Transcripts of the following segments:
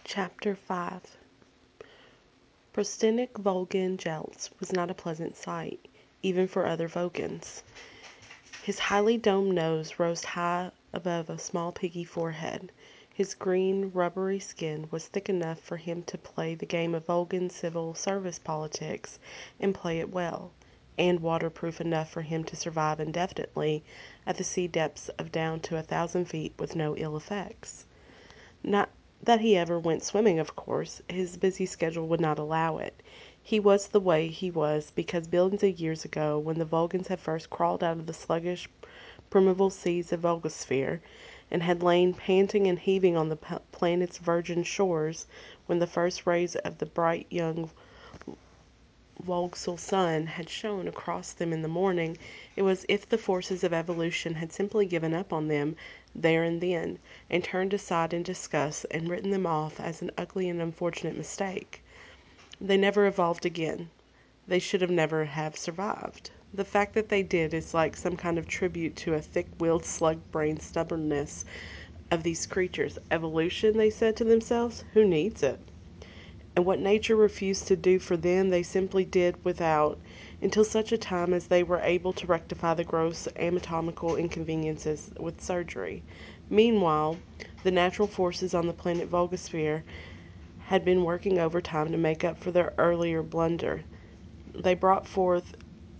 Chapter 5. Prostenic Volgan Jeltz was not a pleasant sight, even for other Vogans. His highly domed nose rose high above a small piggy forehead. His green, rubbery skin was thick enough for him to play the game of Volgan civil service politics and play it well, and waterproof enough for him to survive indefinitely at the sea depths of down to 1,000 feet with no ill effects. Not that he ever went swimming, of course. His busy schedule would not allow it. He was the way he was because billions of years ago, when the Vulgans had first crawled out of the sluggish, primeval seas of Volgosphere, and had lain panting and heaving on the planet's virgin shores, when the first rays of the bright young Volxel sun had shone across them in the morning, it was as if the forces of evolution had simply given up on them there and then, and turned aside in disgust and written them off as an ugly and unfortunate mistake. They never evolved again. They should have never have survived. The fact that they did is like some kind of tribute to a thick-willed slug-brained stubbornness of these creatures. Evolution, they said to themselves, who needs it? And what nature refused to do for them they simply did without, until such a time as they were able to rectify the gross anatomical inconveniences with surgery. Meanwhile, the natural forces on the planet Volgosphere had been working overtime to make up for their earlier blunder. They brought forth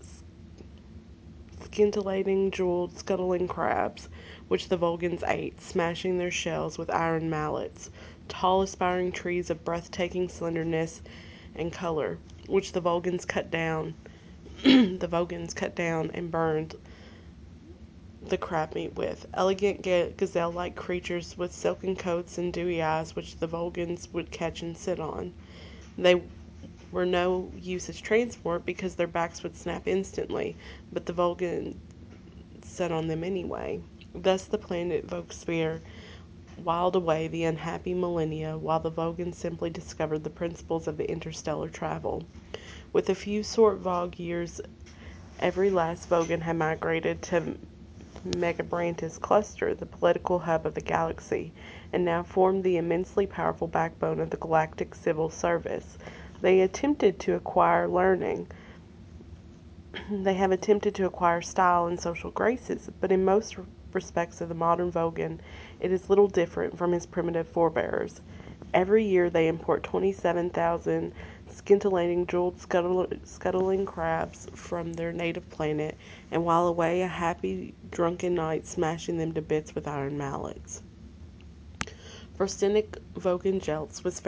scintillating, jeweled, scuttling crabs, which the Vulgans ate, smashing their shells with iron mallets, tall, aspiring trees of breathtaking slenderness and color, which the Vulgans cut down. The Vulgans cut down and burned the crab meat with. Elegant gazelle-like creatures with silken coats and dewy eyes, which the Vulgans would catch and sit on. They were no use as transport because their backs would snap instantly, but the Vulgans set on them anyway. Thus the planet Volgosphere whiled away the unhappy millennia while the Vulgans simply discovered the principles of interstellar travel. With a few short Vog years, every last Vogan had migrated to Megabrantis Cluster, the political hub of the galaxy, and now formed the immensely powerful backbone of the galactic civil service. They attempted to acquire learning. They have attempted to acquire style and social graces, but in most respects of the modern Vogan, it is little different from his primitive forebears. Every year they import 27,000 scintillating, jeweled, scuttling crabs from their native planet, and while away a happy, drunken night smashing them to bits with iron mallets. Verstinic Vogan Jeltz was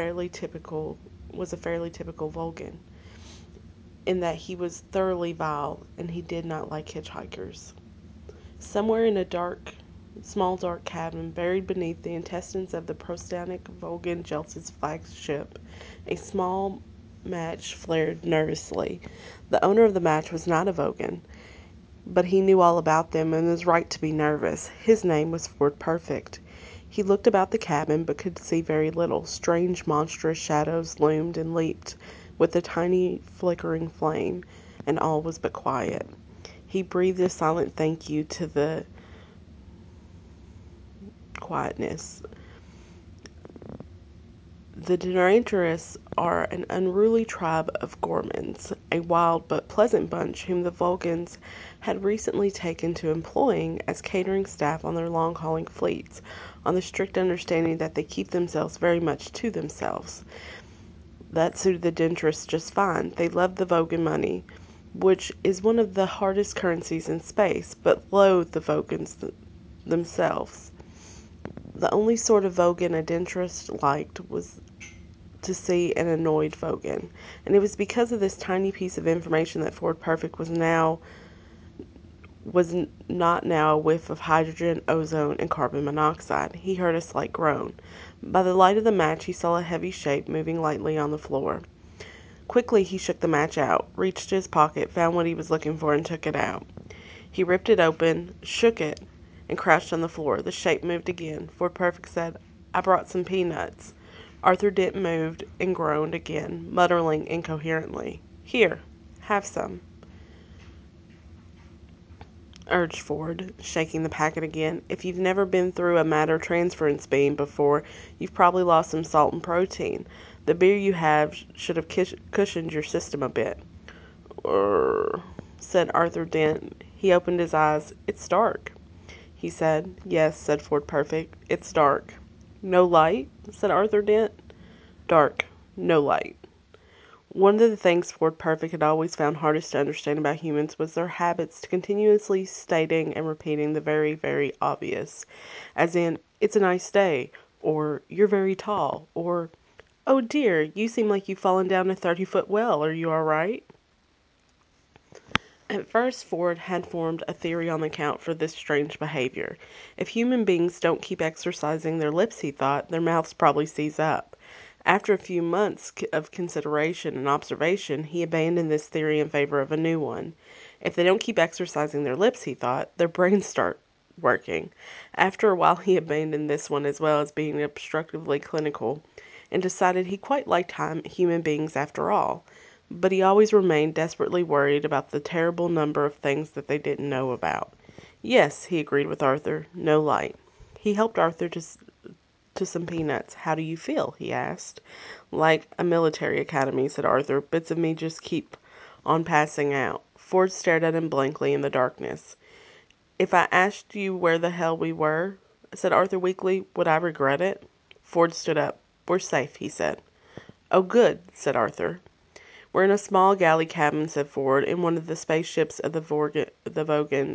a fairly typical Vulgan, in that he was thoroughly vile, and he did not like hitchhikers. Somewhere in a small dark cabin, buried beneath the intestines of the Prostanic Vulgan Jeltz's flagship, a small match flared nervously. The owner of the match was not a Vogan, but he knew all about them and was right to be nervous. His name was Ford Perfect. He looked about the cabin, but could see very little. Strange, monstrous shadows loomed and leaped with a tiny, flickering flame, and all was but quiet. He breathed a silent thank you to the quietness. The Denaturus are an unruly tribe of gourmands, a wild but pleasant bunch whom the Vulgans had recently taken to employing as catering staff on their long-hauling fleets, on the strict understanding that they keep themselves very much to themselves. That suited the Dentrus just fine. They loved the Vogan money, which is one of the hardest currencies in space, but loathed the Vogans themselves. The only sort of Vogan a Dentrus liked was to see an annoyed Vogan, and it was because of this tiny piece of information that Ford Perfect was not now a whiff of hydrogen, ozone, and carbon monoxide. He heard a slight groan. By the light of the match he saw a heavy shape moving lightly on the floor. Quickly he shook the match out, reached his pocket, found what he was looking for, and took it out. He ripped it open, shook it, and crouched on the floor. The shape moved again. Ford Perfect said, "I brought some peanuts." Arthur Dent moved and groaned again, muttering incoherently. "Here, have some." urged Ford, shaking the packet again. If you've never been through a matter transference beam before, you've probably lost some salt and protein. The beer you have should have cushioned your system a bit. Said Arthur Dent. He opened his eyes. It's dark, he said. Yes, said Ford Perfect. It's dark. No light? Said Arthur Dent. Dark. No light. One of the things Ford Perfect had always found hardest to understand about humans was their habits to continuously stating and repeating the very, very obvious. As in, it's a nice day, or you're very tall, or oh dear, you seem like you've fallen down a 30-foot well. Are you all right? At first, Ford had formed a theory on the account for this strange behavior. If human beings don't keep exercising their lips, he thought, their mouths probably seize up. After a few months of consideration and observation, he abandoned this theory in favor of a new one. If they don't keep exercising their lips, he thought, their brains start working. After a while, he abandoned this one as well as being obstructively clinical and decided he quite liked human beings after all. But he always remained desperately worried about the terrible number of things that they didn't know about. Yes, he agreed with Arthur, no light. He helped Arthur to some peanuts. How do you feel? He asked. Like a military academy, said Arthur. Bits of me just keep on passing out. Ford stared at him blankly in the darkness. If I asked you where the hell we were, said Arthur weakly, would I regret it? Ford stood up. We're safe, he said. Oh, good, said Arthur. We're in a small galley cabin, said Ford, in one of the spaceships of the Vogan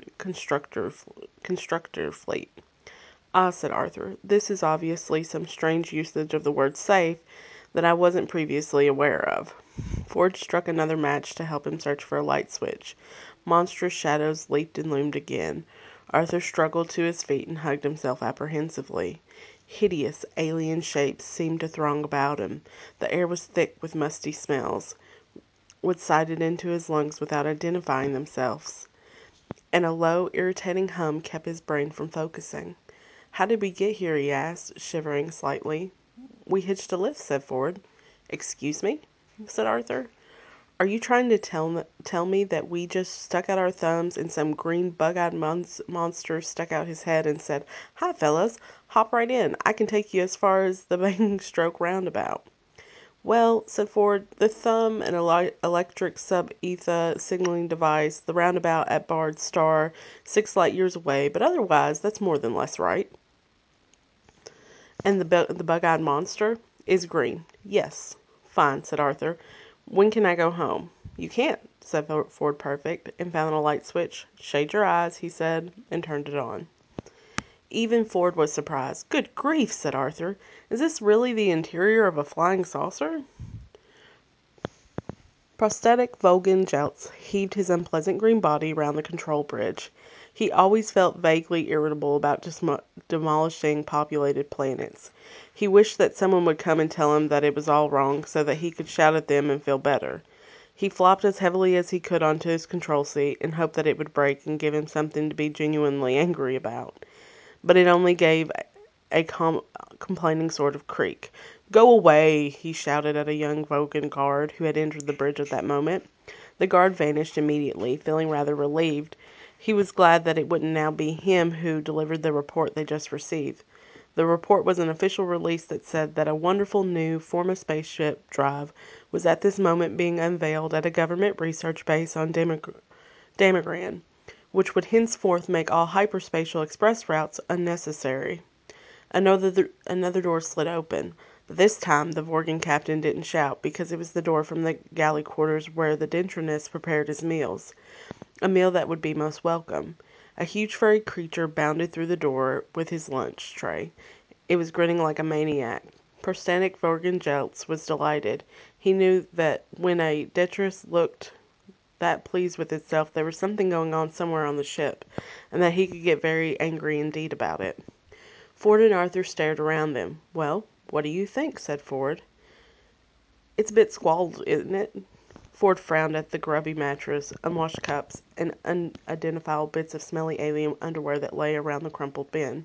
constructor fleet. Ah, said Arthur, this is obviously some strange usage of the word safe that I wasn't previously aware of. Ford struck another match to help him search for a light switch. Monstrous shadows leaped and loomed again. Arthur struggled to his feet and hugged himself apprehensively. Hideous, alien shapes seemed to throng about him. The air was thick with musty smells, which sided into his lungs without identifying themselves, and a low, irritating hum kept his brain from focusing. How did we get here? He asked, shivering slightly. We hitched a lift, said Ford. Excuse me? Said Arthur. Are you trying to tell me that we just stuck out our thumbs and some green bug-eyed monster stuck out his head and said, Hi, fellas, hop right in. I can take you as far as the Banging Stroke roundabout. Well, said Ford, the thumb, an electric sub-etha signaling device, the roundabout at Bard's Star, 6 light years away, but otherwise that's more than less right. And the bug-eyed monster is green. Yes. Fine, said Arthur. When can I go home? You can't, said Ford Perfect, and found a light switch. Shade your eyes, he said, and turned it on. Even Ford was surprised. Good grief, said Arthur. Is this really the interior of a flying saucer? Prosthetic Vogan Jeltz heaved his unpleasant green body round the control bridge. He always felt vaguely irritable about demolishing populated planets. He wished that someone would come and tell him that it was all wrong so that he could shout at them and feel better. He flopped as heavily as he could onto his control seat and hoped that it would break and give him something to be genuinely angry about. But it only gave a complaining sort of creak. Go away, he shouted at a young Vogan guard who had entered the bridge at that moment. The guard vanished immediately, feeling rather relieved. He was glad that it wouldn't now be him who delivered the report they just received. The report was an official release that said that a wonderful new form of spaceship drive was at this moment being unveiled at a government research base on Damagran, which would henceforth make all hyperspatial express routes unnecessary. Another door slid open. But this time the Vorgan captain didn't shout, because it was the door from the galley quarters where the Dentronist prepared his meals. A meal that would be most welcome. A huge furry creature bounded through the door with his lunch tray. It was grinning like a maniac. Prosthetic Vorgan Jeltz was delighted. He knew that when a Detritus looked that pleased with itself, there was something going on somewhere on the ship, and that he could get very angry indeed about it. Ford and Arthur stared around them. Well, what do you think? Said Ford. It's a bit squalid, isn't it? Ford frowned at the grubby mattress, unwashed cups, and unidentifiable bits of smelly alien underwear that lay around the crumpled bin.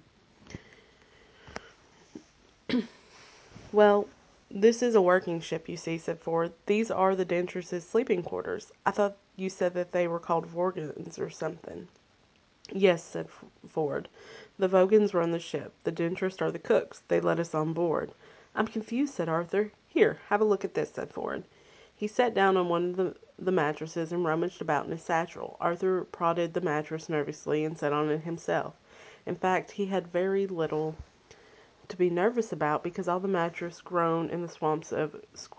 Well, this is a working ship, you see, said Ford. These are the Dentrus's sleeping quarters. I thought you said that they were called Vorgans or something. Yes, said Ford. The Vogans run the ship. The Dentrists are the cooks. They let us on board. I'm confused, said Arthur. Here, have a look at this, said Ford. He sat down on one of the mattresses and rummaged about in his satchel. Arthur prodded the mattress nervously and sat on it himself. In fact, he had very little to be nervous about because all the mattress grown in the swamps of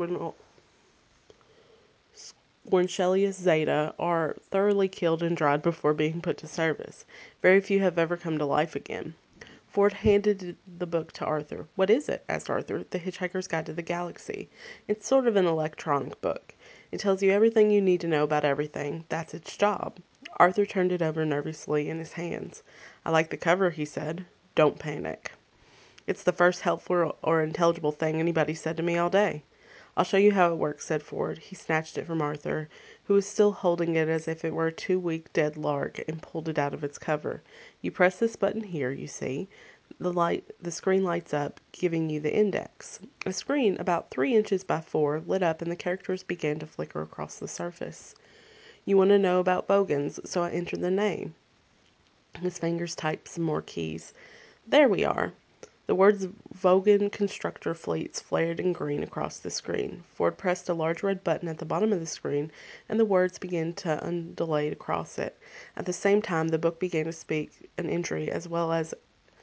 Squarnchelius zeta are thoroughly killed and dried before being put to service. Very few have ever come to life again. Ford handed the book to Arthur. What is it? Asked Arthur. The Hitchhiker's Guide to the Galaxy. It's sort of an electronic book. It tells you everything you need to know about everything. That's its job. Arthur turned it over nervously in his hands. I like the cover, he said. Don't panic. It's the first helpful or intelligible thing anybody said to me all day. I'll show you how it works, said Ford. He snatched it from Arthur, who was still holding it as if it were a 2-week dead lark, and pulled it out of its cover. You press this button here, you see. The screen lights up, giving you the index. A screen about 3 inches by 4 lit up, and the characters began to flicker across the surface. You want to know about Vogans, so I entered the name. His fingers typed some more keys. There we are. The words Vogan Constructor Fleets flared in green across the screen. Ford pressed a large red button at the bottom of the screen, and the words began to undulate across it. At the same time, the book began to speak an entry as well as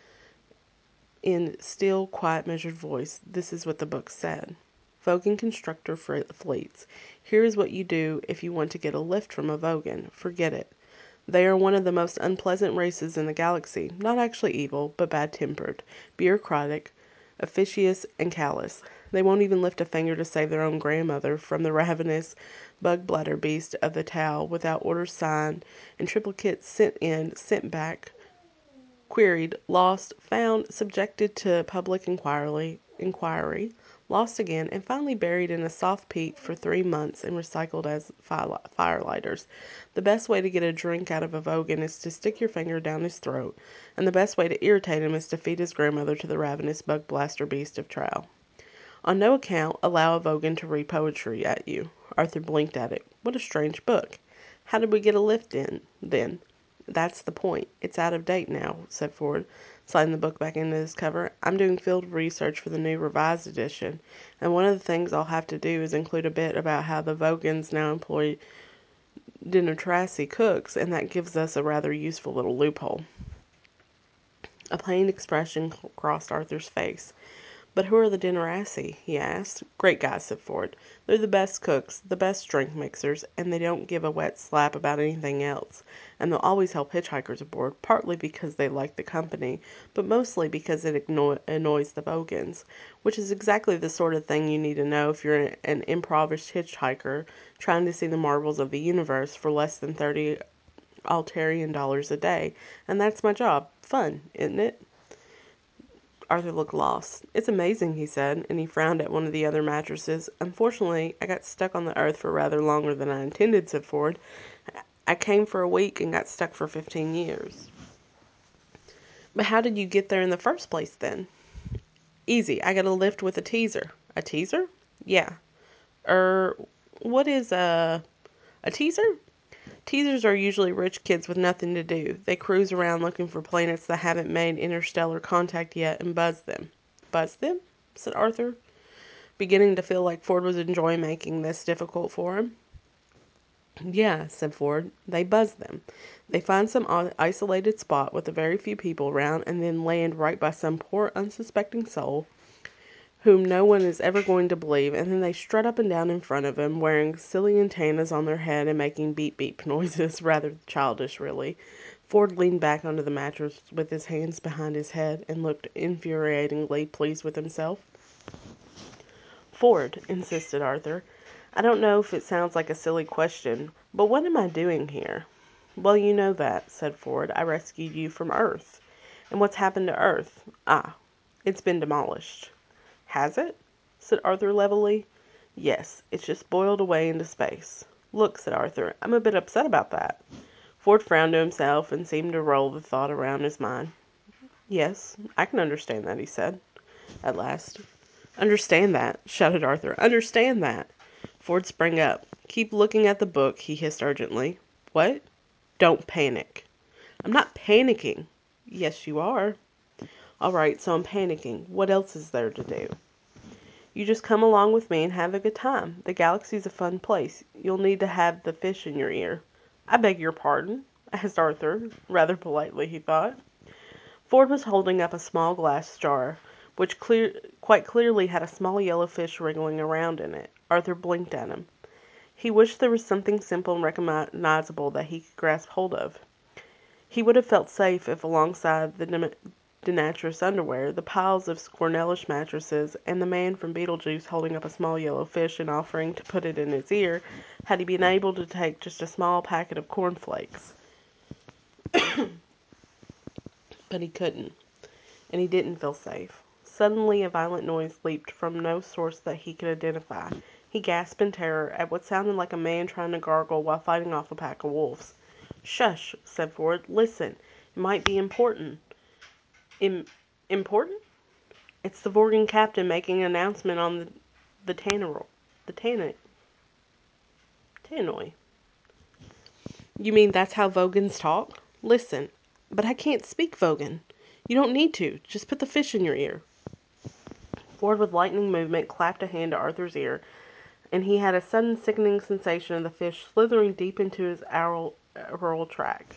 in still, quiet, measured voice. This is what the book said. Vogan Constructor Fleets. Here is what you do if you want to get a lift from a Vogan. Forget it. They are one of the most unpleasant races in the galaxy. Not actually evil, but bad-tempered, bureaucratic, officious, and callous. They won't even lift a finger to save their own grandmother from the ravenous bug-bladder beast of the Tau without orders signed and triplicates sent in, sent back, queried, lost, found, subjected to public inquiry, lost again, and finally buried in a soft peat for 3 months and recycled as firelighters. The best way to get a drink out of a Vogan is to stick your finger down his throat, and the best way to irritate him is to feed his grandmother to the ravenous bug blaster beast of Trow. On no account allow a Vogan to read poetry at you. Arthur blinked at it. What a strange book. How did we get a lift in, then? That's the point. It's out of date now, said Ford, sliding the book back into his cover. I'm doing field research for the new revised edition, and one of the things I'll have to do is include a bit about how the Vogans now employ Dinotraci cooks, and that gives us a rather useful little loophole. A plain expression crossed Arthur's face. But who are the Dinotraci? He asked. Great guys, said Ford. They're the best cooks, the best drink mixers, and they don't give a wet slap about anything else. And they'll always help hitchhikers aboard, partly because they like the company, but mostly because it annoys the Vogans, which is exactly the sort of thing you need to know if you're an impoverished hitchhiker trying to see the marvels of the universe for less than 30 Altarian dollars a day. And that's my job. Fun, isn't it? Arthur looked lost. It's amazing, he said, and he frowned at one of the other mattresses. Unfortunately, I got stuck on the earth for rather longer than I intended, said Ford. I came for a week and got stuck for 15 years. But how did you get there in the first place, then? Easy. I got a lift with a teaser. A teaser? Yeah. Er, what is a teaser? Teasers are usually rich kids with nothing to do. They cruise around looking for planets that haven't made interstellar contact yet and buzz them. Buzz them? Said Arthur, beginning to feel like Ford was enjoying making this difficult for him. Yeah, said Ford. They buzz them. They find some isolated spot with a very few people around and then land right by some poor unsuspecting soul whom no one is ever going to believe, and then they strut up and down in front of him, wearing silly antennas on their head and making beep-beep noises, rather childish, really. Ford leaned back onto the mattress with his hands behind his head and looked infuriatingly pleased with himself. Ford, insisted Arthur, I don't know if it sounds like a silly question, but what am I doing here? Well, you know that, said Ford. I rescued you from Earth. And what's happened to Earth? Ah, it's been demolished. Has it? Said Arthur levelly. Yes, it's just boiled away into space. Look, said Arthur, I'm a bit upset about that. Ford frowned to himself and seemed to roll the thought around his mind. Yes, I can understand that, he said, at last. Understand that, shouted Arthur. Understand that. Ford sprang up. Keep looking at the book, he hissed urgently. What? Don't panic. I'm not panicking. Yes, you are. All right, so I'm panicking. What else is there to do? You just come along with me and have a good time. The galaxy's a fun place. You'll need to have the fish in your ear. I beg your pardon, asked Arthur, rather politely, he thought. Ford was holding up a small glass jar, which quite clearly had a small yellow fish wriggling around in it. Arthur blinked at him. He wished there was something simple and recognizable that he could grasp hold of. He would have felt safe if alongside the Denaturous underwear, the piles of Squarnellish mattresses, and the man from Beetlejuice holding up a small yellow fish and offering to put it in his ear, had he been able to take just a small packet of cornflakes. But he couldn't, and he didn't feel safe. Suddenly, a violent noise leaped from no source that he could identify. He gasped in terror at what sounded like a man trying to gargle while fighting off a pack of wolves. "Shush," said Ford. "Listen. It might be important." Important? It's the Vorgan captain making an announcement on the Tanneroy. The Tannoy. You mean that's how Vogans talk? Listen, but I can't speak Vogan. You don't need to. Just put the fish in your ear. Ford, with lightning movement, clapped a hand to Arthur's ear, and he had a sudden sickening sensation of the fish slithering deep into his aural tract.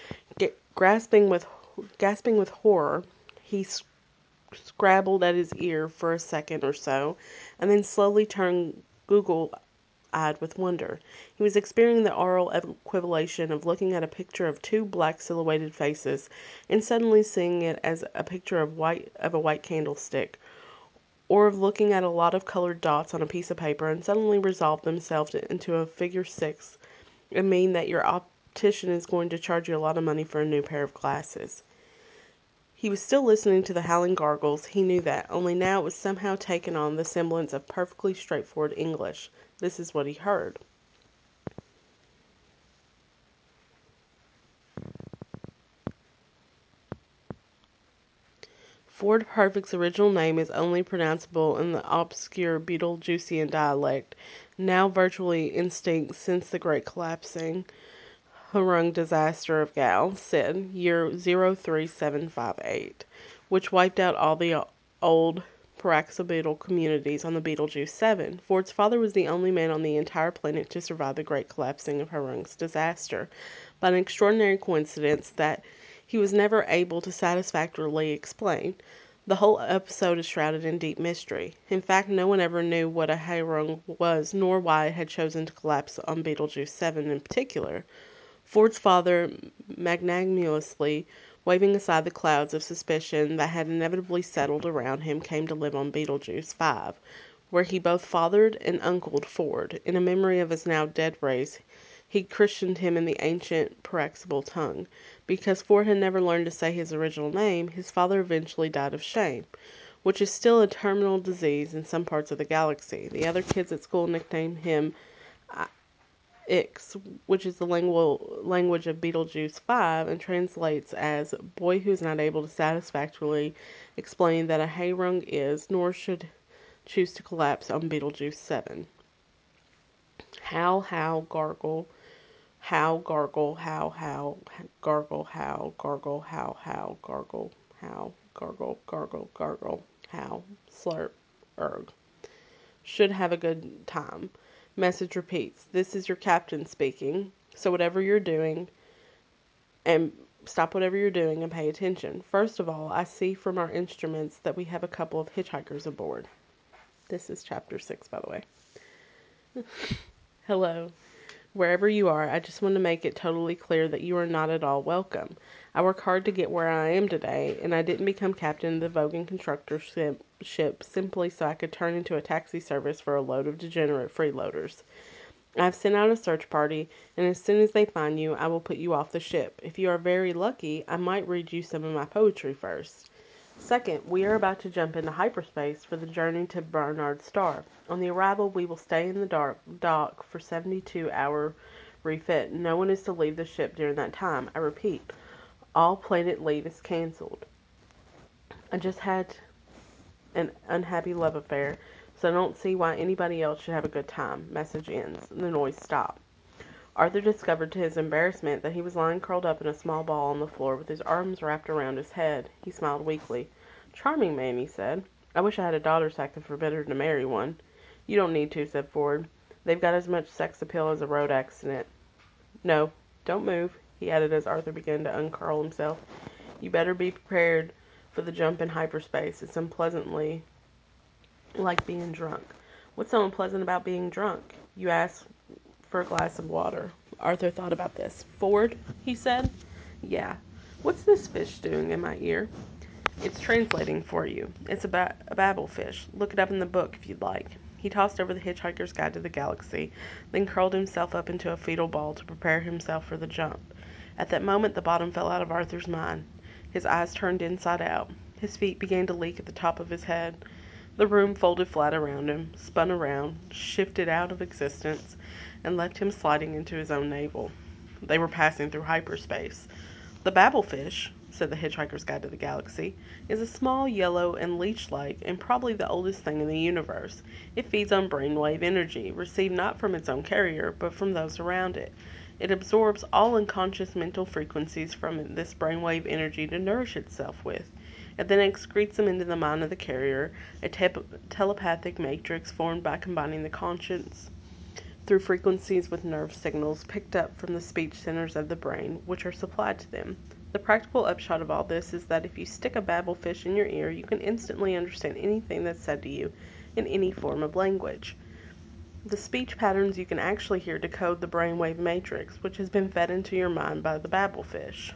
Gasping with horror, he scrabbled at his ear for a second or so, and then slowly turned Google-eyed with wonder. He was experiencing the aural equivalation of looking at a picture of two black silhouetted faces, and suddenly seeing it as a picture of a white candlestick, or of looking at a lot of colored dots on a piece of paper and suddenly resolve themselves into a figure six, and mean that your optician is going to charge you a lot of money for a new pair of glasses. He was still listening to the howling gargles, he knew that, only now it was somehow taken on the semblance of perfectly straightforward English. This is what he heard. Ford Perfect's original name is only pronounceable in the obscure Betelgeusian dialect, now virtually extinct since the Great Collapsing Hurung disaster of Gal, said, year 03758, which wiped out all the old Paraxobeetle communities on the Betelgeuse 7. Ford's father was the only man on the entire planet to survive the Great Collapsing of Hurung's disaster, by an extraordinary coincidence that he was never able to satisfactorily explain. The whole episode is shrouded in deep mystery. In fact, no one ever knew what a Hurung was, nor why it had chosen to collapse on Betelgeuse 7 in particular. Ford's father, magnanimously waving aside the clouds of suspicion that had inevitably settled around him, came to live on Betelgeuse 5, where he both fathered and uncled Ford. In a memory of his now dead race, he christened him in the ancient Paraxable tongue. Because Ford had never learned to say his original name, his father eventually died of shame, which is still a terminal disease in some parts of the galaxy. The other kids at school nicknamed him Ix, which is the language of Betelgeuse 5 and translates as boy who is not able to satisfactorily explain that a Hurung is, nor should choose to collapse on Betelgeuse 7. How, gargle, how, gargle, how, gargle, how, gargle, how, gargle, how, gargle, gargle, gargle, how, slurp, erg. Should have a good time. Message repeats. This is your captain speaking. So whatever you're doing, and stop whatever you're doing and pay attention. First of all, I see from our instruments that we have a couple of hitchhikers aboard. This is chapter 6, by the way. Hello. Wherever you are, I just want to make it totally clear that you are not at all welcome. I work hard to get where I am today, and I didn't become captain of the Vogan constructorship simply so I could turn into a taxi service for a load of degenerate freeloaders. I've sent out a search party, and as soon as they find you, I will put you off the ship. If you are very lucky, I might read you some of my poetry first. Second, we are about to jump into hyperspace for the journey to Barnard Star. On the arrival, we will stay in the dock for 72-hour refit. No one is to leave the ship during that time. I repeat, all planet leave is canceled. I just had an unhappy love affair, so I don't see why anybody else should have a good time. Message ends. The noise stopped. Arthur discovered to his embarrassment that he was lying curled up in a small ball on the floor with his arms wrapped around his head. He smiled weakly. "Charming man," he said. "I wish I had a daughter sack to forbid her to marry one." "You don't need to," said Ford. "They've got as much sex appeal as a road accident. No, don't move," he added as Arthur began to uncurl himself. "You better be prepared for the jump in hyperspace. It's unpleasantly like being drunk." "What's so unpleasant about being drunk?" "You asked for a glass of water." Arthur thought about this. "Ford," he said. "Yeah." "What's this fish doing in my ear?" "It's translating for you. It's a babel fish. Look it up in the book if you'd like." He tossed over the Hitchhiker's Guide to the Galaxy, then curled himself up into a fetal ball to prepare himself for the jump. At that moment the bottom fell out of Arthur's mind. His eyes turned inside out. His feet began to leak at the top of his head. The room folded flat around him, spun around, shifted out of existence, and left him sliding into his own navel. They were passing through hyperspace. "The Babelfish," said the Hitchhiker's Guide to the Galaxy, "is a small, yellow, and leech-like, and probably the oldest thing in the universe. It feeds on brainwave energy, received not from its own carrier, but from those around it. It absorbs all unconscious mental frequencies from this brainwave energy to nourish itself with. It then excretes them into the mind of the carrier, a telepathic matrix formed by combining the conscience through frequencies with nerve signals picked up from the speech centers of the brain, which are supplied to them. The practical upshot of all this is that if you stick a babelfish in your ear, you can instantly understand anything that's said to you in any form of language. The speech patterns you can actually hear decode the brainwave matrix, which has been fed into your mind by the babelfish.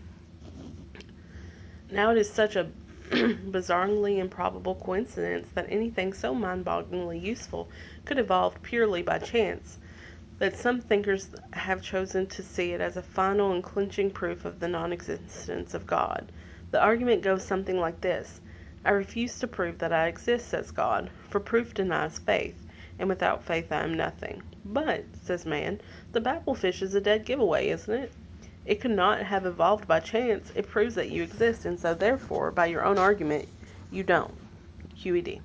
Now it is such a bizarrely improbable coincidence that anything so mind-bogglingly useful could evolve purely by chance, that some thinkers have chosen to see it as a final and clinching proof of the non-existence of God. The argument goes something like this: "I refuse to prove that I exist," says God, "for proof denies faith, and without faith I am nothing." "But," says man, "the babelfish is a dead giveaway, isn't it? It could not have evolved by chance. It proves that you exist, and so therefore, by your own argument, you don't." QED.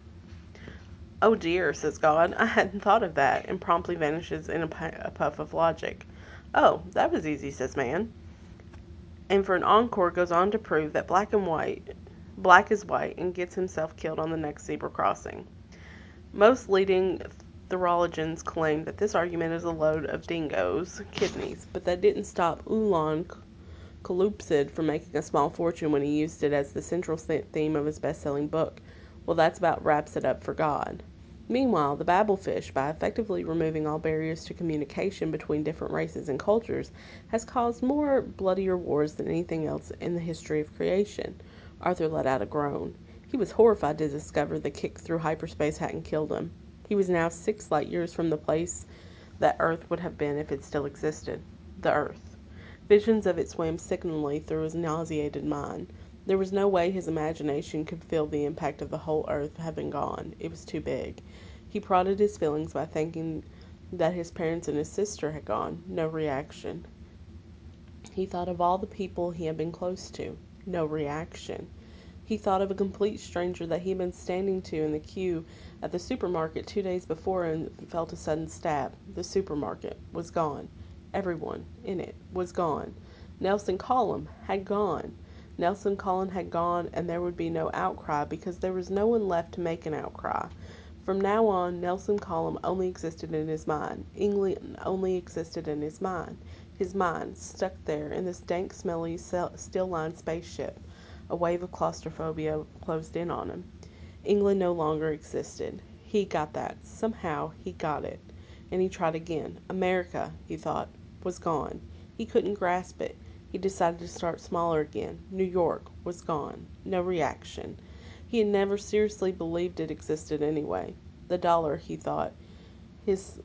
"Oh dear," says God, "I hadn't thought of that," and promptly vanishes in a puff of logic. "Oh, that was easy," says man, and for an encore goes on to prove that black is white, and gets himself killed on the next zebra crossing. Most leading theologians claim that this argument is a load of dingoes' kidneys, but that didn't stop Ulan Kalupsid from making a small fortune when he used it as the central theme of his best-selling book. Well, that's about wraps it up for God. Meanwhile, the babelfish, by effectively removing all barriers to communication between different races and cultures, has caused more bloodier wars than anything else in the history of creation. Arthur let out a groan. He was horrified to discover the kick through hyperspace hadn't killed him. He was now 6 light years from the place that Earth would have been if it still existed. The Earth. Visions of it swam sickeningly through his nauseated mind. There was no way his imagination could feel the impact of the whole earth having gone. It was too big. He prodded his feelings by thinking that his parents and his sister had gone. No reaction. He thought of all the people he had been close to. No reaction. He thought of a complete stranger that he had been standing to in the queue at the supermarket 2 days before and felt a sudden stab. The supermarket was gone. Everyone in it was gone. Nelson Collum had gone. Nelson Collum had gone, and there would be no outcry because there was no one left to make an outcry. From now on, Nelson Collum only existed in his mind. England only existed in his mind. His mind, stuck there in this dank, smelly, still-lined spaceship. A wave of claustrophobia closed in on him. England no longer existed. He got that. Somehow he got it. And he tried again. America, he thought, was gone. He couldn't grasp it. He decided to start smaller again. New York was gone. No reaction. He had never seriously believed it existed anyway. The dollar, he thought, his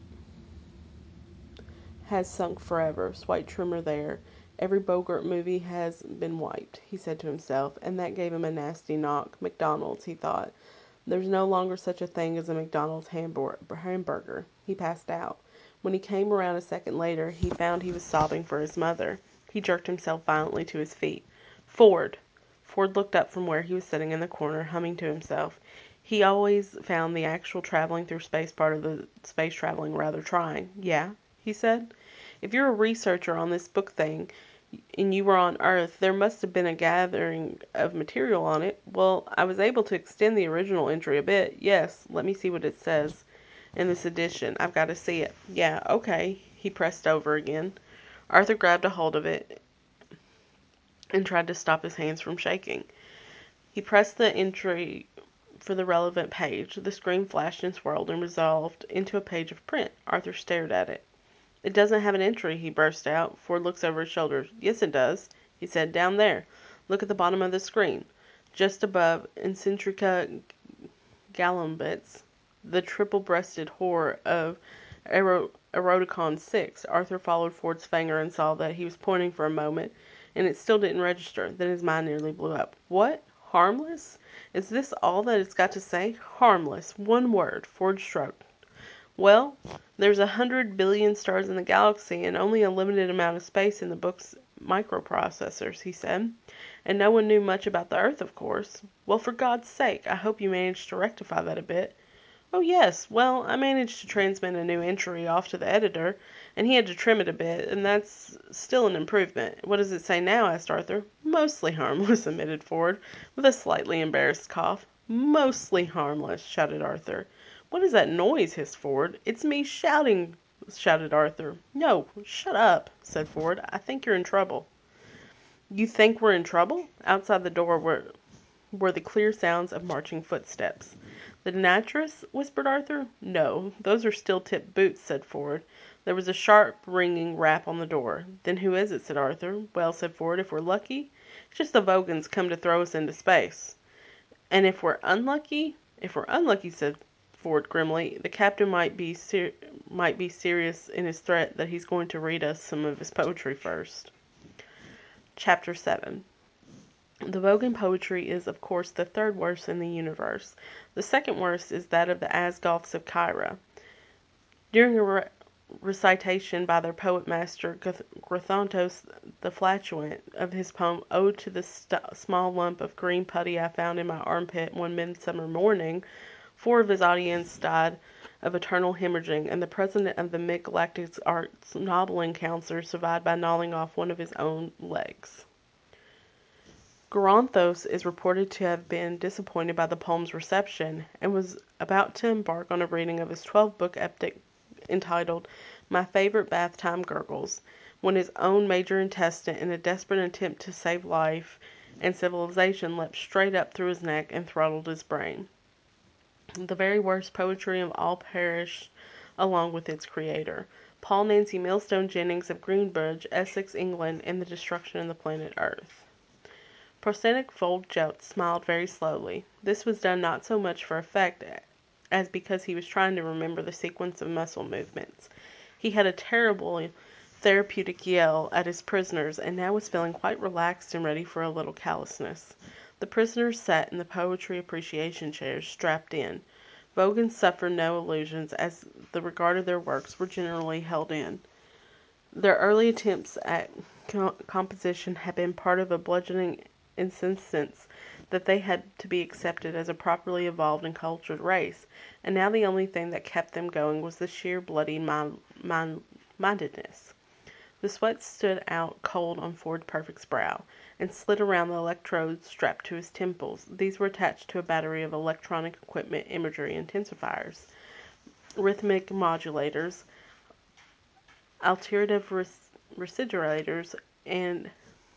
has sunk forever. Swipe trimmer there. Every Bogart movie has been wiped, he said to himself, and that gave him a nasty knock. McDonald's, he thought. There's no longer such a thing as a McDonald's hamburger. He passed out. When he came around a second later, he found he was sobbing for his mother. He jerked himself violently to his feet. Ford! Ford looked up from where he was sitting in the corner, humming to himself. He always found the actual traveling through space part of the space traveling rather trying. "Yeah?" he said. If you're a researcher on this book thing, and you were on Earth, there must have been a gathering of material on it. Well, I was able to extend the original entry a bit. Yes, let me see what it says in this edition. I've got to see it. Yeah, okay. He pressed over again. Arthur grabbed a hold of it and tried to stop his hands from shaking. He pressed the entry for the relevant page. The screen flashed and swirled and resolved into a page of print. Arthur stared at it. It doesn't have an entry, he burst out. Ford looks over his shoulder. Yes, it does, he said. Down there. Look at the bottom of the screen. Just above Encentrica Galambits, the triple-breasted whore of Eroticon 6. Arthur followed Ford's finger and saw that he was pointing for a moment, and it still didn't register. Then his mind nearly blew up. What? Harmless? Is this all that it's got to say? Harmless. One word. Ford shrugged. Well, there's 100 billion stars in the galaxy and only a limited amount of space in the book's microprocessors, he said. And no one knew much about the Earth, of course. Well, for God's sake, I hope you managed to rectify that a bit. Oh, yes. Well, I managed to transmit a new entry off to the editor, and he had to trim it a bit, and that's still an improvement. What does it say now? Asked Arthur. Mostly harmless, admitted Ford, with a slightly embarrassed cough. Mostly harmless, shouted Arthur. What is that noise? Hissed Ford. It's me shouting, shouted Arthur. No, shut up, said Ford. I think you're in trouble. You think we're in trouble? Outside the door were the clear sounds of marching footsteps. The Natchez? Whispered Arthur. No, those are steel-tipped boots, said Ford. There was a sharp, ringing rap on the door. Then who is it? Said Arthur. Well, said Ford, if we're lucky, it's just the Vogons come to throw us into space. And if we're unlucky? If we're unlucky, said Ford grimly, the captain might be serious in his threat that he's going to read us some of his poetry first. Chapter 7. The Vogan poetry is, of course, the third worst in the universe. The second worst is that of the Asgoths of Caira. During a recitation by their poet-master Grathantos the Flatulent of his poem Ode to the Small Lump of Green Putty I Found in My Armpit One Midsummer Morning, 4 of his audience died of eternal hemorrhaging, and the president of the Mid-Galactic Arts Nobbling Council survived by gnawing off one of his own legs. Granthos is reported to have been disappointed by the poem's reception, and was about to embark on a reading of his 12-book epic entitled My Favorite Bath Time Gurgles, when his own major intestine, in a desperate attempt to save life and civilization, leapt straight up through his neck and throttled his brain. The very worst poetry of all perished along with its creator, Paul Nancy Millstone Jennings of Greenbridge, Essex, England, in the destruction of the planet Earth. Prosthetic Foljot smiled very slowly. This was done not so much for effect as because he was trying to remember the sequence of muscle movements. He had a terribly therapeutic yell at his prisoners, and now was feeling quite relaxed and ready for a little callousness. The prisoners sat in the poetry appreciation chairs, strapped in. Vogons suffered no illusions, as the regard of their works were generally held in. Their early attempts at composition had been part of a bludgeoning insistence that they had to be accepted as a properly evolved and cultured race, and now the only thing that kept them going was the sheer bloody mindedness. The sweat stood out cold on Ford Perfect's brow, and slid around the electrodes strapped to his temples. These were attached to a battery of electronic equipment, imagery intensifiers, rhythmic modulators, alterative residuators, and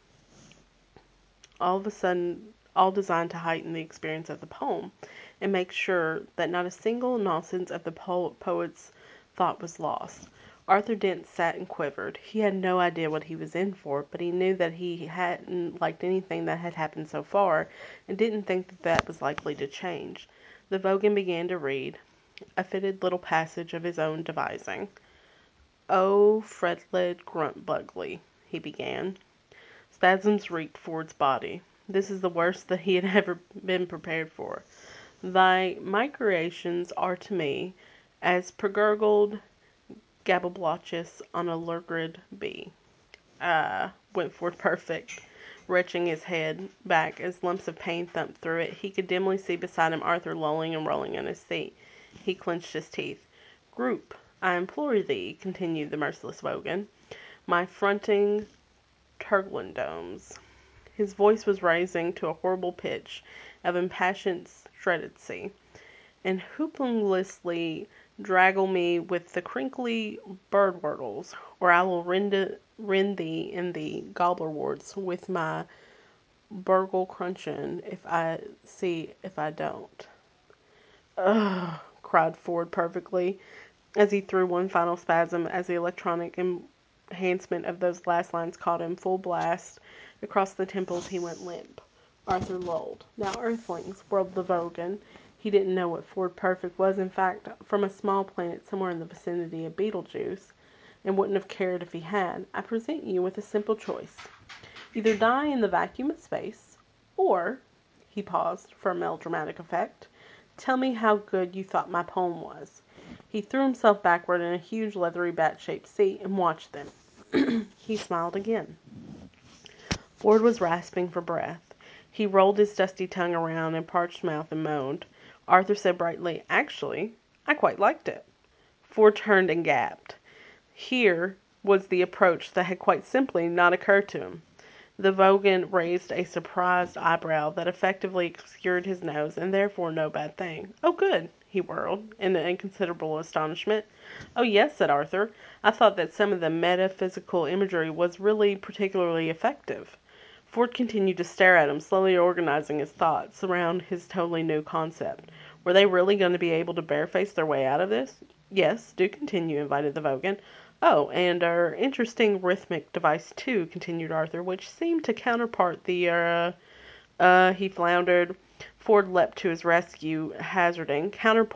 all of a sudden, all designed to heighten the experience of the poem, and make sure that not a single nonsense of the poet's thought was lost. Arthur Dent sat and quivered. He had no idea what he was in for, but he knew that he hadn't liked anything that had happened so far, and didn't think that that was likely to change. The Vogan began to read, a fitted little passage of his own devising. "Oh, Fredled Gruntbugley," he began. Spasms reeked Ford's body. This is the worst that he had ever been prepared for. Thy micreations are to me as pergurgled gabbleblotches on a lurgrid bee. Went Ford Perfect, retching his head back as lumps of pain thumped through it. He could dimly see beside him Arthur lolling and rolling in his seat. He clenched his teeth. Group, I implore thee, continued the merciless Vogan. my fronting Turglendomes. His voice was rising to a horrible pitch of impassioned stridency, and hooplessly draggle me with the crinkly bird-whortles, or I will rend thee in the gobbler-warts with my burgle cruncheon if I don't. Ugh, cried Ford perfectly, as he threw one final spasm as the electronic enhancement of those last lines caught him full blast. Across the temples he went limp. Arthur lulled. Now, Earthlings, whirled the Vogan. He didn't know what Ford Perfect was, in fact, from a small planet somewhere in the vicinity of Beetlejuice, and wouldn't have cared if he had. I present you with a simple choice. Either die in the vacuum of space, or, he paused for a melodramatic effect, tell me how good you thought my poem was. He threw himself backward in a huge leathery bat-shaped seat and watched them. He smiled again. Ford was rasping for breath. He rolled his dusty tongue around in parched mouth and moaned. Arthur said brightly, "Actually, I quite liked it." Ford turned and gaped. Here was the approach that had quite simply not occurred to him. The Vogan raised a surprised eyebrow that effectively obscured his nose, and therefore no bad thing. "Oh, good," he whirled, in inconsiderable astonishment. "Oh, yes," said Arthur. "I thought that some of the metaphysical imagery was really particularly effective." Ford continued to stare at him, slowly organizing his thoughts around his totally new concept. Were they really going to be able to bareface their way out of this? "Yes, do continue," invited the Vogan. "Oh, and our interesting rhythmic device, too," continued Arthur, "which seemed to counterpart the, he floundered. Ford leapt to his rescue, hazarding,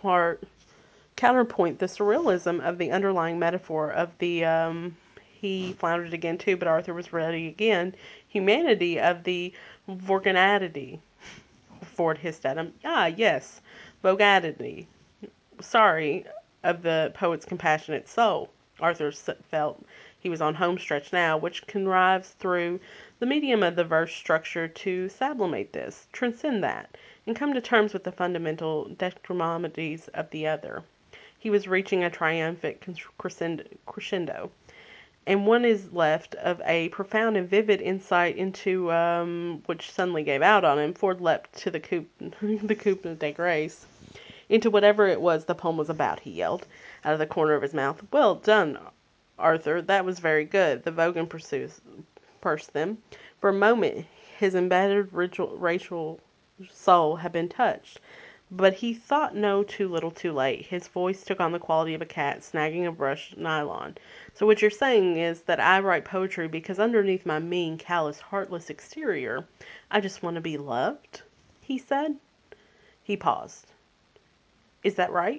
counterpoint the surrealism of the underlying metaphor of the, he floundered again, too, but Arthur was ready again, humanity of the Vorganadity. Ford hissed at him. "Ah, yes, Voganadity. Sorry, of the poet's compassionate soul." Arthur felt he was on home stretch now, which contrives through the medium of the verse structure to sublimate this, transcend that, and come to terms with the fundamental detrimities of the other. He was reaching a triumphant crescendo, and one is left of a profound and vivid insight into which suddenly gave out on him. Ford leapt to the coupe de grace. "Into whatever it was the poem was about," he yelled, out of the corner of his mouth. "Well done, Arthur. That was very good." The Vogan pursed them. For a moment his embedded racial soul had been touched, but he thought no too little too late. His voice took on the quality of a cat snagging a brushed nylon. "So what you're saying is that I write poetry because underneath my mean, callous, heartless exterior, I just want to be loved?" he said. He paused. "Is that right?"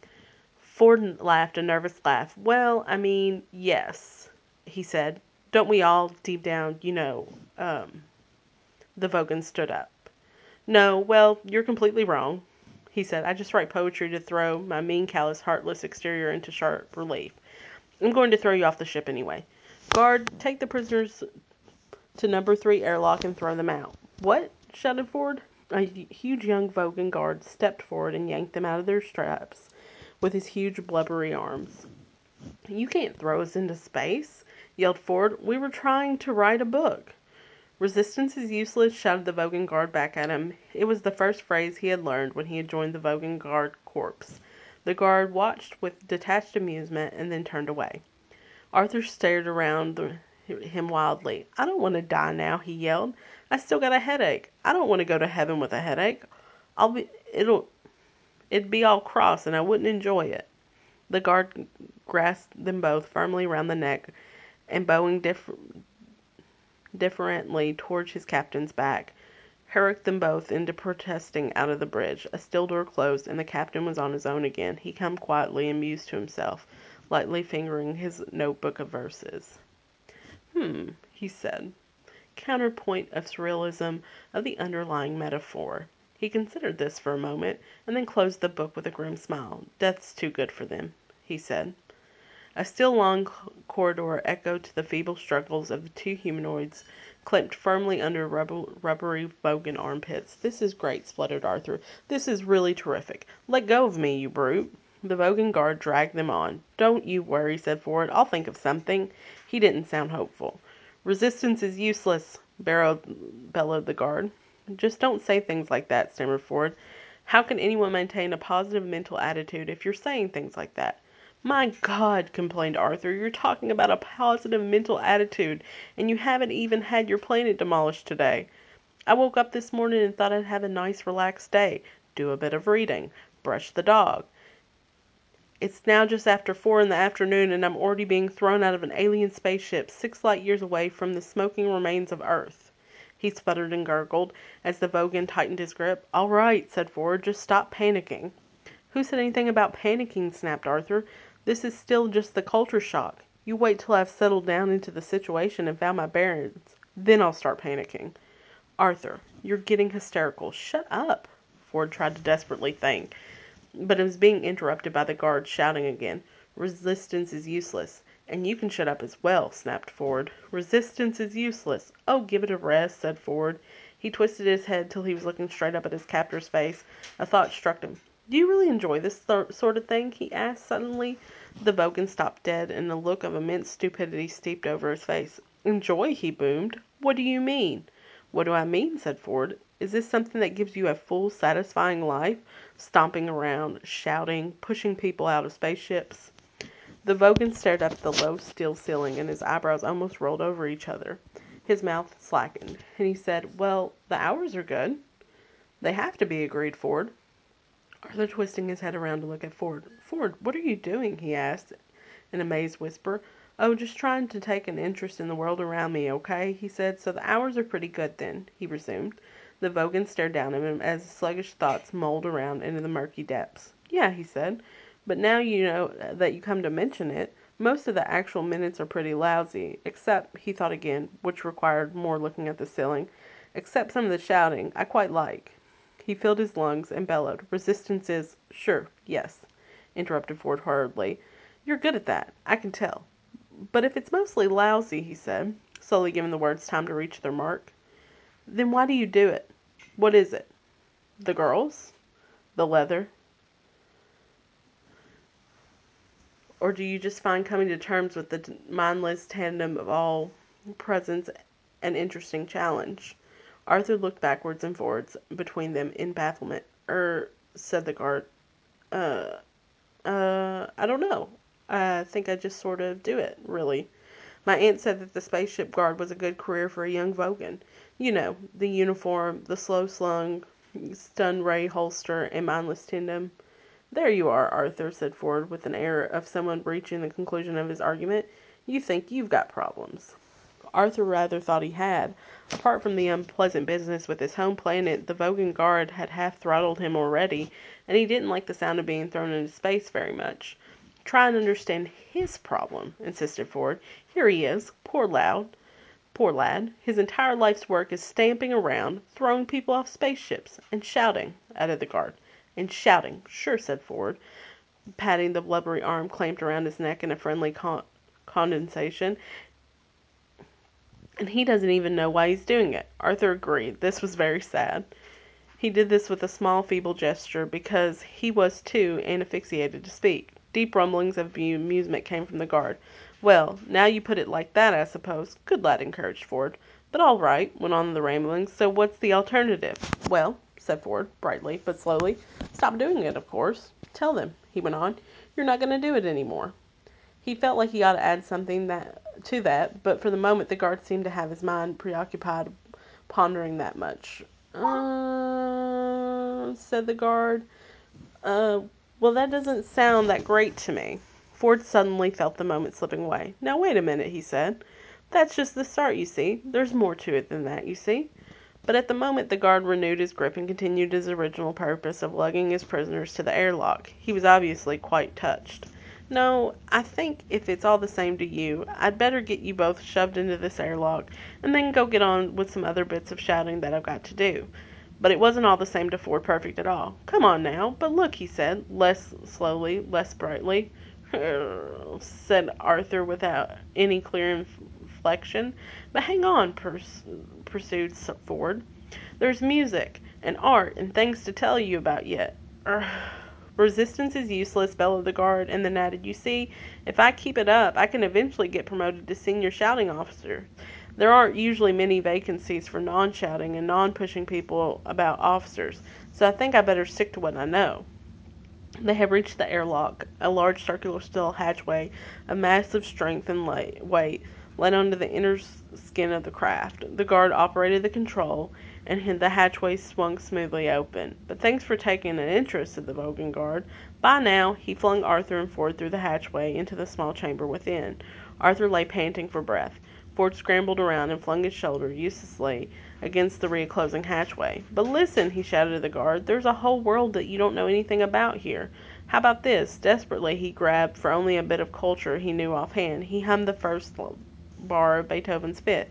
Ford laughed a nervous laugh. "Well, I mean, yes," he said. "Don't we all, deep down, you know, The Vogan stood up. "No, well, you're completely wrong," he said. "I just write poetry to throw my mean, callous, heartless exterior into sharp relief. I'm going to throw you off the ship anyway. Guard, take the prisoners to number 3 airlock and throw them out." "What?" shouted Ford. A huge young Vogan guard stepped forward and yanked them out of their straps with his huge blubbery arms. "You can't throw us into space," yelled Ford. "We were trying to write a book." "Resistance is useless," shouted the Vogan guard back at him. It was the first phrase he had learned when he had joined the Vogan guard corps. The guard watched with detached amusement and then turned away. Arthur stared around him wildly. "I don't want to die now," he yelled. "I still got a headache. I don't want to go to heaven with a headache. It'd be all cross and I wouldn't enjoy it." The guard grasped them both firmly round the neck and bowing deferently towards his captain's back, hurried them both into protesting out of the bridge. A still door closed, and the captain was on his own again. He hummed quietly and mused to himself, lightly fingering his notebook of verses. He said. Counterpoint of surrealism of the underlying metaphor. He considered this for a moment, and then closed the book with a grim smile. "Death's too good for them," he said. A still long corridor echoed to the feeble struggles of the two humanoids clamped firmly under rubbery Vogan armpits. "This is great," spluttered Arthur. "This is really terrific. Let go of me, you brute." The Vogan guard dragged them on. "Don't you worry," said Ford. "I'll think of something." He didn't sound hopeful. "Resistance is useless," bellowed the guard. "Just don't say things like that," stammered Ford. "How can anyone maintain a positive mental attitude if you're saying things like that?" "My God," complained Arthur, "you're talking about a positive mental attitude, and you haven't even had your planet demolished today. I woke up this morning and thought I'd have a nice relaxed day, do a bit of reading, brush the dog. It's now just after 4 in the afternoon, and I'm already being thrown out of an alien spaceship 6 light-years away from the smoking remains of Earth." He sputtered and gurgled as the Vogan tightened his grip. "All right," said Ford, "just stop panicking." "Who said anything about panicking?" snapped Arthur. "This is still just the culture shock. You wait till I've settled down into the situation and found my bearings. Then I'll start panicking." "Arthur, you're getting hysterical. Shut up." Ford tried to desperately think, but it was being interrupted by the guard shouting again. "Resistance is useless." "And you can shut up as well," snapped Ford. "Resistance is useless." "Oh, give it a rest," said Ford. He twisted his head till he was looking straight up at his captor's face. A thought struck him. "Do you really enjoy this sort of thing?" he asked suddenly. The Vogan stopped dead, and a look of immense stupidity steeped over his face. "Enjoy?" he boomed. "What do you mean?" "What do I mean?" said Ford. "Is this something that gives you a full, satisfying life? Stomping around, shouting, pushing people out of spaceships?" The Vogan stared up at the low steel ceiling, and his eyebrows almost rolled over each other. His mouth slackened, and he said, "Well, the hours are good." "They have to be," agreed Ford. Arthur twisting his head around to look at Ford. "Ford, what are you doing?" he asked in a mazed whisper. "Oh, just trying to take an interest in the world around me, okay?" he said. "So the hours are pretty good, then," he resumed. The Vogan stared down at him as his sluggish thoughts mulled around into the murky depths. "Yeah," he said. "But now you know that you come to mention it, most of the actual minutes are pretty lousy, except," he thought again, which required more looking at the ceiling, "except some of the shouting, I quite like." He filled his lungs and bellowed. "Resistance is—" "Sure, yes," interrupted Ford hurriedly. "You're good at that, I can tell. But if it's mostly lousy," he said, slowly giving the words time to reach their mark, "then why do you do it? What is it? The girls? The leather? Or do you just find coming to terms with the mindless tandem of all presence an interesting challenge?" Arthur looked backwards and forwards between them in bafflement. Said the guard. "Uh, I don't know. I think I just sort of do it, really. My aunt said that the spaceship guard was a good career for a young Vogan. You know, the uniform, the slow-slung, stun ray holster, and mindless tandem." "There you are, Arthur," said Ford, with an air of someone reaching the conclusion of his argument. "You think you've got problems." Arthur rather thought he had. Apart from the unpleasant business with his home planet, the Vogan guard had half-throttled him already, and he didn't like the sound of being thrown into space very much. "Try and understand his problem," insisted Ford. "Here he is, poor lad. His entire life's work is stamping around, throwing people off spaceships, and shouting," added the guard. "And shouting, sure," said Ford, patting the blubbery arm clamped around his neck in a friendly condescension. "And he doesn't even know why he's doing it." Arthur agreed. This was very sad. He did this with a small, feeble gesture, because he was, too, asphyxiated to speak. Deep rumblings of amusement came from the guard. "Well, now you put it like that, I suppose. Good lad," encouraged Ford. "But all right," went on the ramblings. "So what's the alternative?" "Well," said Ford, brightly, but slowly, "stop doing it, of course. Tell them," he went on, "you're not going to do it any more." He felt like he ought to add something to that, but for the moment the guard seemed to have his mind preoccupied pondering that much. Said the guard. Uh, well, that doesn't sound that great to me." Ford suddenly felt the moment slipping away. "Now, wait a minute," he said. "That's just the start, you see. There's more to it than that, you see." But at the moment the guard renewed his grip and continued his original purpose of lugging his prisoners to the airlock. He was obviously quite touched. "No, I think if it's all the same to you, I'd better get you both shoved into this airlock, and then go get on with some other bits of shouting that I've got to do." But it wasn't all the same to Ford Perfect at all. "Come on now, but look," he said, less slowly, less brightly. Said Arthur without any clear inflection. "But hang on," pursued Ford. "There's music, and art, and things to tell you about yet." Resistance is useless, bellowed the guard, and then added, "You see, if I keep it up, I can eventually get promoted to senior shouting officer. There aren't usually many vacancies for non-shouting and non-pushing people about officers, so I think I better stick to what I know." They had reached the airlock, a large circular steel hatchway of massive strength and weight, let onto the inner skin of the craft. The guard operated the control, and the hatchway swung smoothly open. "But thanks for taking an interest," said the Vogan guard. "Bye now." He flung Arthur and Ford through the hatchway into the small chamber within. Arthur lay panting for breath. Ford scrambled around and flung his shoulder uselessly against the reclosing hatchway. "But listen," he shouted to the guard. "There's a whole world that you don't know anything about here. How about this?" Desperately, he grabbed for only a bit of culture he knew offhand. He hummed the first bar of Beethoven's Fifth.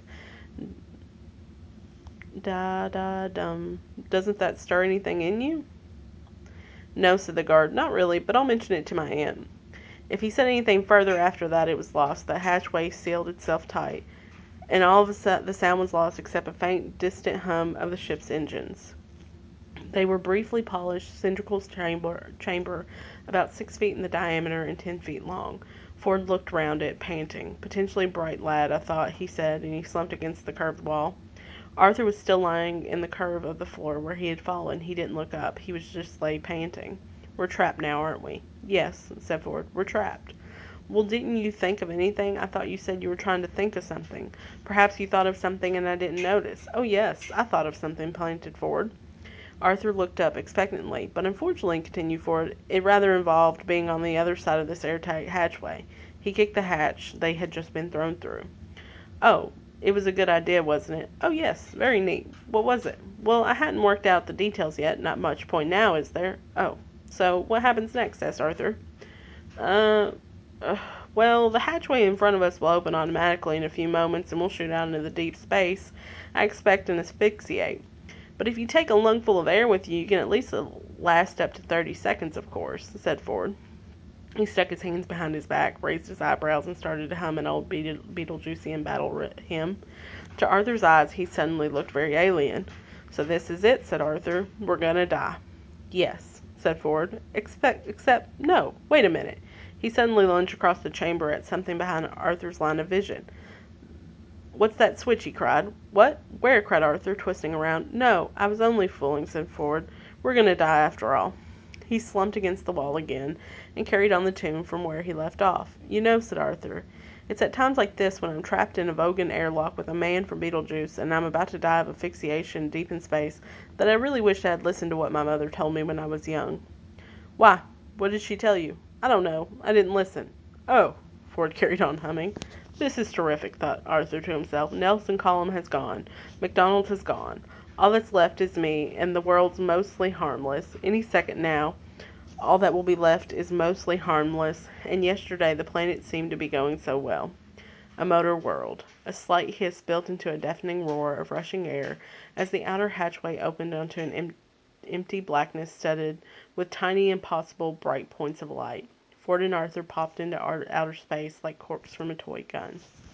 Da da dum. "Doesn't that stir anything in you?" "No," said the guard. "Not really, but I'll mention it to my aunt." If he said anything further after that, it was lost. The hatchway sealed itself tight, and all of the sound was lost except a faint, distant hum of the ship's engines. They were briefly polished, cylindrical chamber about 6 feet in the diameter and 10 feet long. Ford looked round it, panting. "Potentially bright lad, I thought," he said, and he slumped against the curved wall. Arthur was still lying in the curve of the floor where he had fallen. He didn't look up. He was just lay panting. "We're trapped now, aren't we?" "Yes," said Ford. "We're trapped." "Well, didn't you think of anything? I thought you said you were trying to think of something. Perhaps you thought of something and I didn't notice." "Oh, yes, I thought of something," panted Ford. Arthur looked up expectantly. "But unfortunately," continued Ford, "it rather involved being on the other side of this airtight hatchway." He kicked the hatch they had just been thrown through. "Oh, it was a good idea, wasn't it?" "Oh, yes, very neat. What was it?" "Well, I hadn't worked out the details yet. Not much point now, is there?" "Oh. So, what happens next?" asked Arthur. Uh, uh, well, the hatchway in front of us will open automatically in a few moments and we'll shoot out into the deep space, I expect, and asphyxiate. But if you take a lungful of air with you, you can at least last up to 30 seconds, of course," said Ford. He stuck his hands behind his back, raised his eyebrows, and started to hum an old Beetlejuicean battle hymn. To Arthur's eyes, he suddenly looked very alien. "So this is it," said Arthur. "We're gonna die." "Yes," said Ford. Except, no, wait a minute." He suddenly lunged across the chamber at something behind Arthur's line of vision. "What's that switch?" he cried. "What? Where?" cried Arthur, twisting around. "No, I was only fooling," said Ford. "We're going to die after all." He slumped against the wall again, and carried on the tune from where he left off. "You know," said Arthur, "it's at times like this, when I'm trapped in a Vogan airlock with a man from Beetlejuice, and I'm about to die of asphyxiation deep in space, that I really wish I had listened to what my mother told me when I was young." "Why, what did she tell you?" "I don't know. I didn't listen." "Oh," Ford carried on humming. "This is terrific," thought Arthur to himself. "Nelson Column has gone. McDonald has gone. All that's left is me, and the world's mostly harmless. Any second now, all that will be left is mostly harmless, and yesterday the planet seemed to be going so well." A motor whirled. A slight hiss built into a deafening roar of rushing air as the outer hatchway opened onto an empty blackness studded with tiny, impossible, bright points of light. Ford and Arthur popped into outer space like corks from a toy gun.